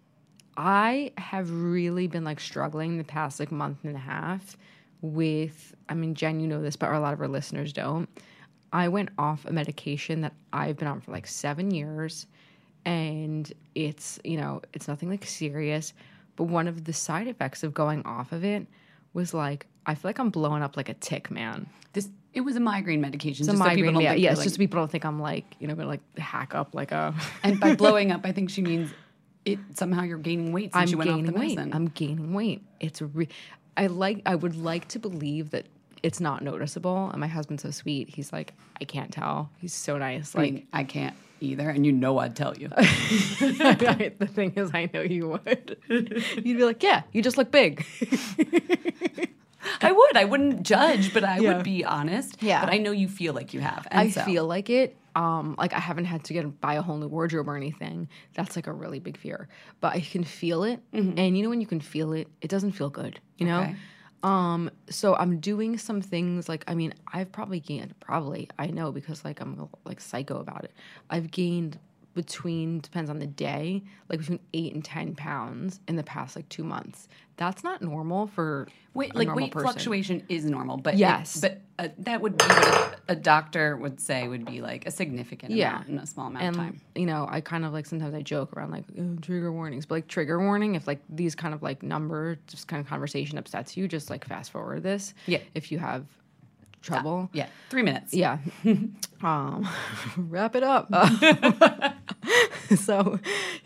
I have really been like struggling the past like month and a half with, Jen, you know this, but a lot of our listeners don't. I went off a medication that I've been on for like 7 years, and it's nothing like serious, but one of the side effects of going off of it was like, I feel like I'm blowing up like a tick, man. It was a migraine medication. It's just a so people migraine, don't yeah. think Yeah, you're it's like, just so people don't think I'm like, gonna like hack up like a... And by blowing up, I think she means somehow you're gaining weight since you went off the medicine. I'm gaining weight. It's I would like to believe that it's not noticeable. And my husband's so sweet. He's like, I can't tell. He's so nice. Like, I can't either, and I'd tell you. The thing is, I know you would. You'd be like, yeah, you just look big. I would. I wouldn't judge, but I Yeah. would be honest. Yeah. But I know you feel like you have. And I so. feel like it. Like I haven't had to buy a whole new wardrobe or anything. That's like a really big fear. But I can feel it. And when you can feel it, it doesn't feel good, Okay. So I'm doing some things like, I've probably gained, I know because like I'm like psycho about it. I've gained depends on the day, like between 8 and 10 pounds in the past like 2 months. That's not normal for Weight person. fluctuation is normal, but Yes. that would be what a doctor would say would be like a significant amount in a small amount of time. I kind of like sometimes I joke around like trigger warnings, but like trigger warning, if like these kind of like just kind of conversation upsets you, just like fast forward this. Yeah. If you have trouble. Yeah, 3 minutes. Yeah. Wrap it up. So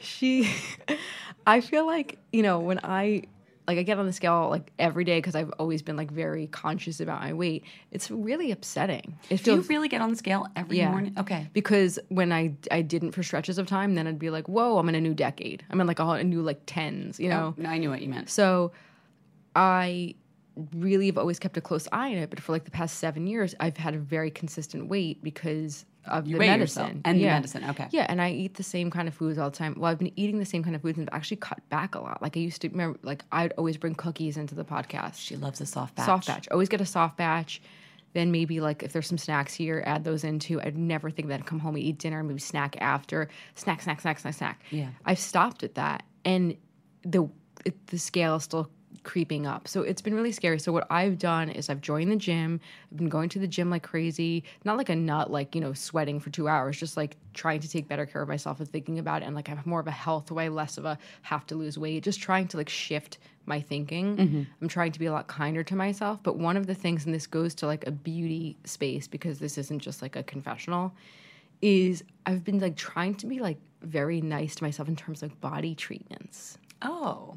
I feel like, when I get on the scale like every day because I've always been like very conscious about my weight, it's really upsetting. Do you really get on the scale every morning? Okay. Because when I didn't for stretches of time, then I'd be like, whoa, I'm in a new decade. I'm in like a new like tens, Oh, I knew what you meant. So I really have always kept a close eye on it, but for like the past 7 years, I've had a very consistent weight because of You the weigh medicine. yourself and the medicine, okay. Yeah, and I eat the same kind of foods all the time. Well, I've been eating the same kind of foods and I've actually cut back a lot. Like I used to remember, like I'd always bring cookies into the podcast. She loves a soft batch. Soft batch. Always get a soft batch. Then maybe like if there's some snacks here, add those in too. I'd never think that I'd come home and eat dinner, maybe snack after. Snack. Yeah. I've stopped at that. And the scale is still creeping up. So it's been really scary. So what I've done is I've joined the gym. I've been going to the gym like crazy. Not like a nut, like, sweating for 2 hours, just like trying to take better care of myself and thinking about it. And like I have more of a health way, less of a have to lose weight, just trying to like shift my thinking. I'm trying to be a lot kinder to myself. But one of the things, and this goes to like a beauty space because this isn't just like a confessional, is I've been like trying to be like very nice to myself in terms of body treatments. Oh.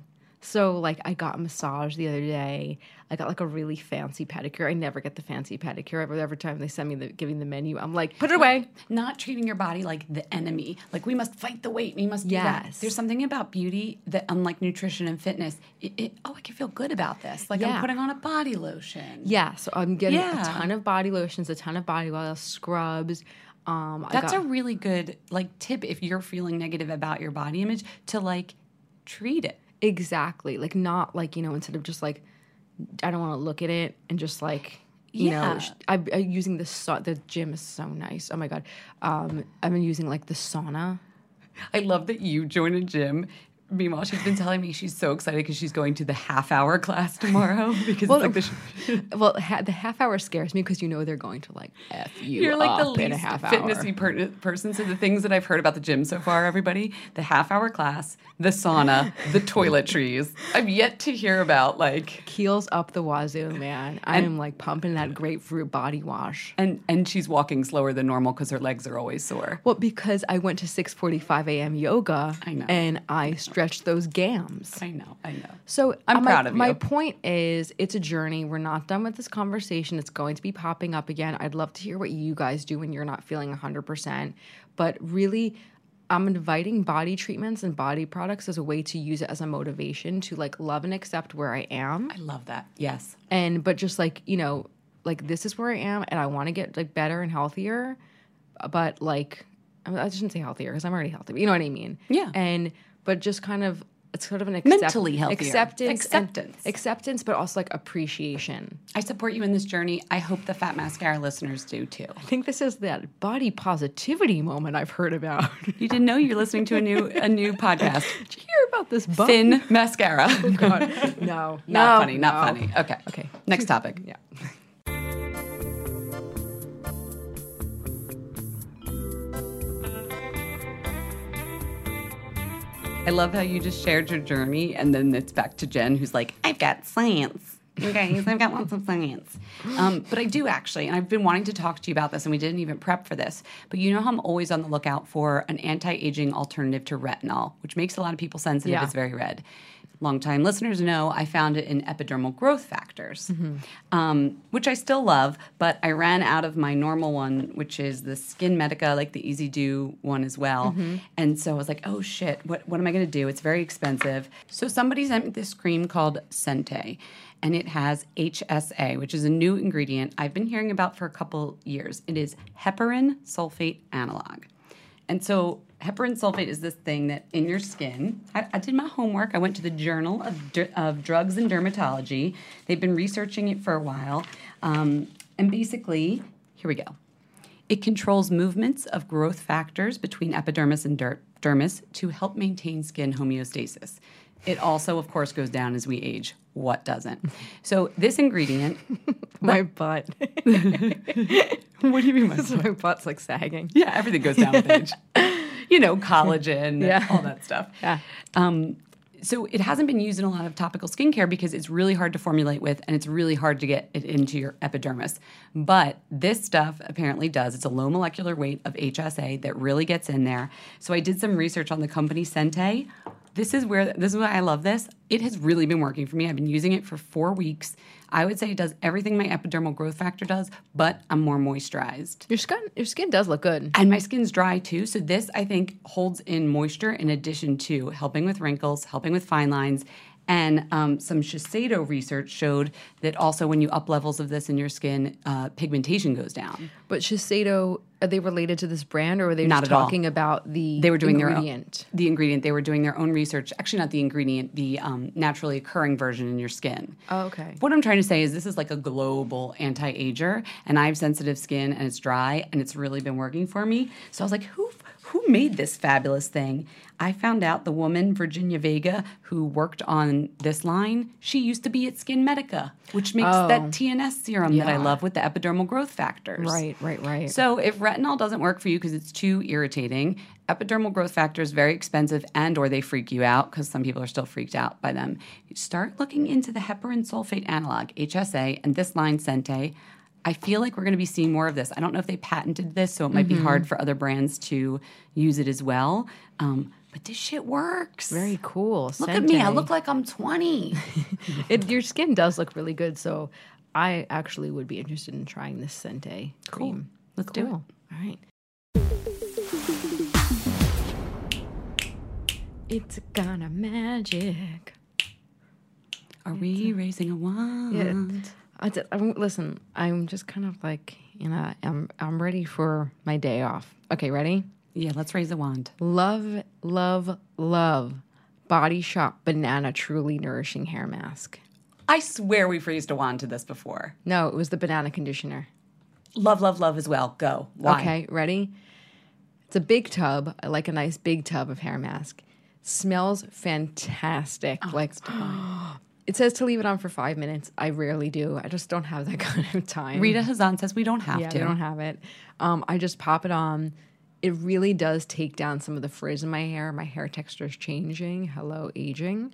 So, like, I got a massage the other day. I got, like, a really fancy pedicure. I never get the fancy pedicure. Every time they send me giving the menu, I'm like, put it away. Not treating your body like the enemy. Like, we must fight the weight. We must do that. Yes. There's something about beauty that, unlike nutrition and fitness, I can feel good about this. Like, I'm putting on a body lotion. Yeah, so I'm getting a ton of body lotions, a ton of body oil, scrubs. That's a really good, like, tip if you're feeling negative about your body image to, like, treat it. Exactly. Like, not like, instead of just like, I don't want to look at it and just like, you know, I'm using the gym is so nice. Oh my God. I've been using like the sauna. I love that you joined a gym. Meanwhile, she's been telling me she's so excited because she's going to the half-hour class tomorrow. Because the half hour scares me because they're going to like F you. You're like the up in a least half hour. fitnessy person. So the things that I've heard about the gym so far, everybody, the half-hour class, the sauna, the toiletries. I've yet to hear about like Keels up the wazoo, man. I am like pumping that grapefruit body wash. And she's walking slower than normal because her legs are always sore. Well, because I went to 6:45 a.m. yoga. I know. And I stretch those gams. I know. So I'm proud of you. My point is, it's a journey. We're not done with this conversation. It's going to be popping up again. I'd love to hear what you guys do when you're not feeling 100%. But really, I'm inviting body treatments and body products as a way to use it as a motivation to like love and accept where I am. I love that. Yes. But just like, like this is where I am and I want to get like better and healthier. But like, I shouldn't say healthier because I'm already healthy. But you know what I mean? Yeah. But just kind of, it's sort of an mentally healthier. Acceptance, but also like appreciation. I support you in this journey. I hope the Fat Mascara listeners do too. I think this is that body positivity moment I've heard about. You didn't know you're listening to a new podcast. Did you hear about this Thin Mascara? Oh God, no, not funny. Okay. Next topic. Yeah. I love how you just shared your journey, and then it's back to Jen, who's like, I've got science. Okay, I've got lots of science. But I do actually, and I've been wanting to talk to you about this, and we didn't even prep for this. But you know how I'm always on the lookout for an anti-aging alternative to retinol, which makes a lot of people sensitive. Yeah. It's very red. Longtime listeners know I found it in epidermal growth factors, which I still love, but I ran out of my normal one, which is the Skin Medica, like the Easy Do one as well. And so I was like, oh shit, what am I going to do? It's very expensive. So somebody sent me this cream called Sente, and it has HSA, which is a new ingredient I've been hearing about for a couple years. It is heparin sulfate analog. And so heparin sulfate is this thing that in your skin, I did my homework. I went to the Journal of Drugs and Dermatology. They've been researching it for a while. And basically, here we go. It controls movements of growth factors between epidermis and dermis to help maintain skin homeostasis. It also, of course, goes down as we age. What doesn't? So this ingredient... My butt. What do you mean my butt? My butt's like sagging. Yeah, everything goes down with age. Collagen, all that stuff. Yeah. So it hasn't been used in a lot of topical skincare because it's really hard to formulate with and it's really hard to get it into your epidermis. But this stuff apparently does. It's a low molecular weight of HSA that really gets in there. So I did some research on the company Sente. This is why I love this. It has really been working for me. I've been using it for 4 weeks. I would say it does everything my epidermal growth factor does, but I'm more moisturized. Your skin does look good. And my skin's dry too. So this, I think, holds in moisture in addition to helping with wrinkles, helping with fine lines. And some Shiseido research showed that also when you up levels of this in your skin, pigmentation goes down. But Shiseido, are they related to this brand, or were they Not just at all. talking about the They were doing ingredient? the ingredient. They were doing their own research. Actually, not the ingredient, the naturally occurring version in your skin. Oh, okay. What I'm trying to say is this is like a global anti-ager, and I have sensitive skin, and it's dry, and it's really been working for me. So I was like, who made this fabulous thing? I found out the woman, Virginia Vega, who worked on this line, she used to be at Skin Medica, which makes that TNS serum that I love with the epidermal growth factors. Right. So if retinol doesn't work for you because it's too irritating, epidermal growth factor is very expensive and or they freak you out because some people are still freaked out by them. Start looking into the heparin sulfate analog, HSA, and this line, Sente. I feel like we're going to be seeing more of this. I don't know if they patented this, so it might be hard for other brands to use it as well. But this shit works. Very cool. Look at me. I look like I'm 20. Your skin does look really good, so I actually would be interested in trying this Sente cream. Let's do it. All right. It's kinda magic. Are we raising a wand? Listen, I'm just kind of like, I'm ready for my day off. Okay, ready? Yeah, let's raise a wand. Love, love, love Body Shop Banana Truly Nourishing Hair Mask. I swear we've raised a wand to this before. No, it was the banana conditioner. Love, love, love as well. Go. Why? Okay, ready? It's a big tub. I like a nice big tub of hair mask. Smells fantastic. It says to leave it on for 5 minutes. I rarely do. I just don't have that kind of time. Rita Hazan says we don't have to. Yeah, we don't have it. I just pop it on. It really does take down some of the frizz in my hair. My hair texture is changing. Hello, aging.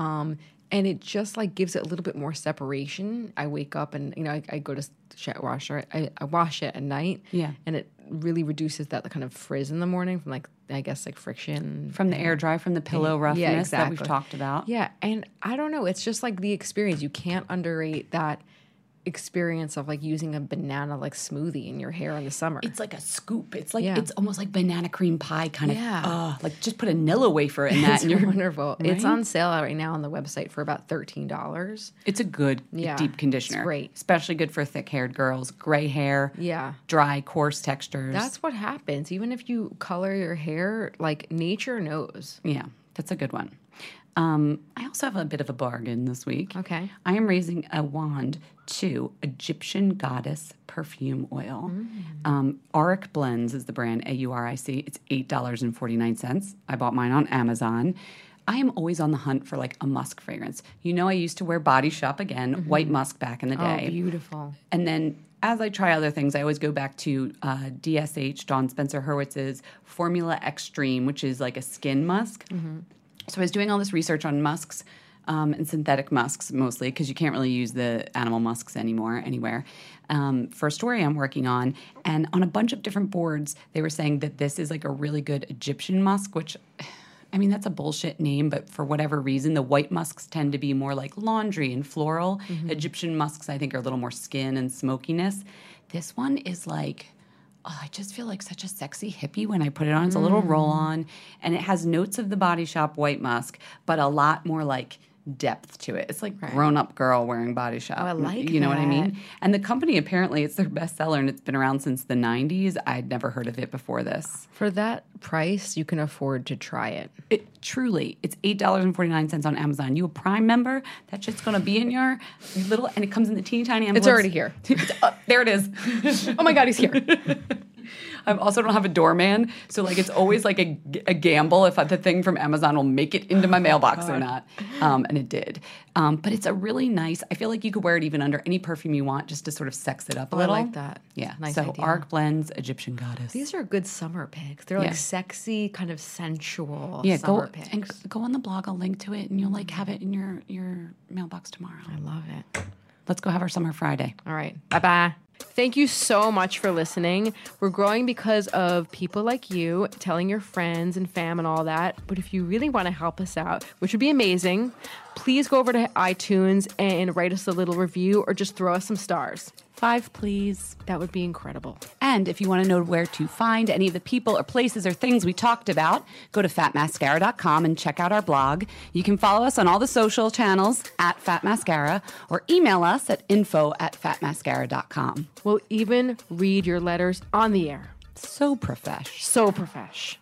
And it just like gives it a little bit more separation. I wake up and, I go to jet washer. I wash it at night. Yeah. And it really reduces that kind of frizz in the morning from friction. From the air dry, from the pillow roughness that we've talked about. Yeah. And I don't know. It's just like the experience. You can't underrate that experience of like using a banana like smoothie in your hair in the summer. It's like a scoop. It's like it's almost like banana cream pie kind of. Like just put a Nilla wafer in that. It's and you're wonderful. Right? It's on sale right now on the website for about $13. It's a good deep conditioner. It's great. Especially good for thick-haired girls, gray hair, dry, coarse textures. That's what happens. Even if you color your hair, like nature knows. Yeah, that's a good one. I also have a bit of a bargain this week. Okay. I am raising a wand to Egyptian Goddess perfume oil. Auric Blends is the brand, AURIC. It's $8.49. I bought mine on Amazon. I am always on the hunt for like a musk fragrance. I used to wear Body Shop again, white musk back in the day. Oh, beautiful. And then as I try other things, I always go back to DSH, Dawn Spencer Hurwitz's Formula Extreme, which is like a skin musk. So I was doing all this research on musks and synthetic musks mostly because you can't really use the animal musks anymore anywhere for a story I'm working on. And on a bunch of different boards, they were saying that this is like a really good Egyptian musk, which, I mean, that's a bullshit name, but for whatever reason, the white musks tend to be more like laundry and floral. Egyptian musks, I think, are a little more skin and smokiness. This one is like... I just feel like such a sexy hippie when I put it on. It's a little roll-on, and it has notes of the Body Shop white musk, but a lot more like depth to it. It's like grown-up girl wearing Body Shop. Oh, I like You know what I that. mean? And the company, apparently, it's their bestseller, and it's been around since the 90s. I'd never heard of it before this. For that price, you can afford to try it. Truly, it's $8.49 on Amazon. You a Prime member? That shit's going to be in your little, and it comes in the teeny tiny envelopes. It's already here. There it is. Oh my God, he's here. I also don't have a doorman, so like it's always like a gamble if the thing from Amazon will make it into my mailbox or not. And it did. But it's a really nice, I feel like you could wear it even under any perfume you want just to sort of sex it up a little. I like that. Yeah. Nice so idea. Auric Blends, Egyptian Goddess. These are good summer picks. They're like sexy, kind of sensual summer picks. And go on the blog. I'll link to it, and you'll like have it in your mailbox tomorrow. I love it. Let's go have our summer Friday. All right. Bye-bye. Thank you so much for listening. We're growing because of people like you, telling your friends and fam and all that. But if you really want to help us out, which would be amazing, please go over to iTunes and write us a little review or just throw us some stars. 5, please. That would be incredible. And if you want to know where to find any of the people or places or things we talked about, go to fatmascara.com and check out our blog. You can follow us on all the social channels at fatmascara or email us at info@fatmascara.com. We'll even read your letters on the air. So profesh. So profesh.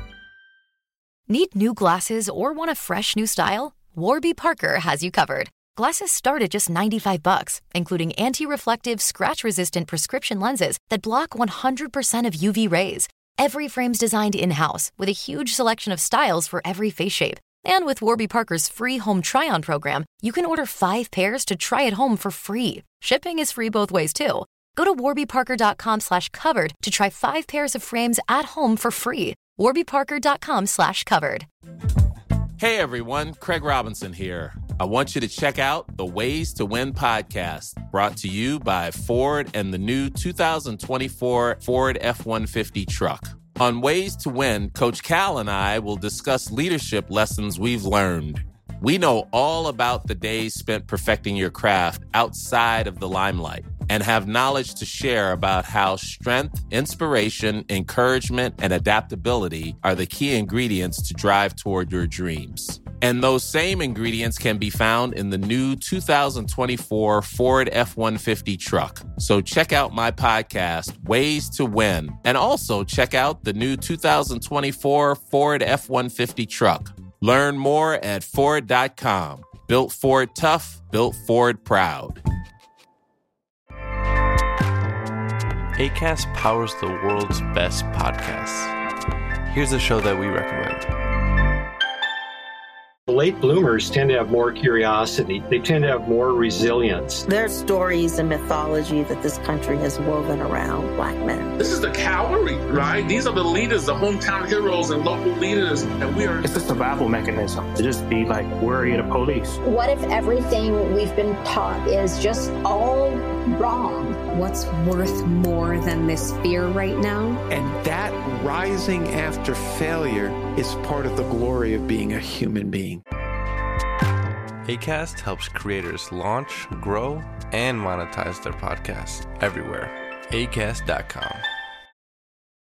Need new glasses or want a fresh new style? Warby Parker has you covered. Glasses start at just $95, including anti-reflective, scratch-resistant prescription lenses that block 100% of UV rays. Every frame's designed in-house with a huge selection of styles for every face shape. And with Warby Parker's free home try-on program, you can order 5 pairs to try at home for free. Shipping is free both ways, too. Go to warbyparker.com/covered to try 5 pairs of frames at home for free. warbyparker.com/covered. Hey everyone, Craig Robinson here. I want you to check out the Ways to Win podcast, brought to you by Ford and the new 2024 Ford F-150 truck. On Ways to Win, Coach Cal and I will discuss leadership lessons we've learned. We know all about the days spent perfecting your craft outside of the limelight and have knowledge to share about how strength, inspiration, encouragement, and adaptability are the key ingredients to drive toward your dreams. And those same ingredients can be found in the new 2024 Ford F-150 truck. So check out my podcast, Ways to Win, and also check out the new 2024 Ford F-150 truck. Learn more at Ford.com. Built Ford tough, built Ford proud. Acast powers the world's best podcasts. Here's a show that we recommend. Late bloomers tend to have more curiosity. They tend to have more resilience. There's stories and mythology that this country has woven around Black men. This is the cavalry, right? These are the leaders, the hometown heroes and local leaders. And we are... It's a survival mechanism to just be like worry of the police. What if everything we've been taught is just all wrong? What's worth more than this fear right now? And that rising after failure is part of the glory of being a human being. Acast helps creators launch, grow, and monetize their podcasts everywhere. Acast.com.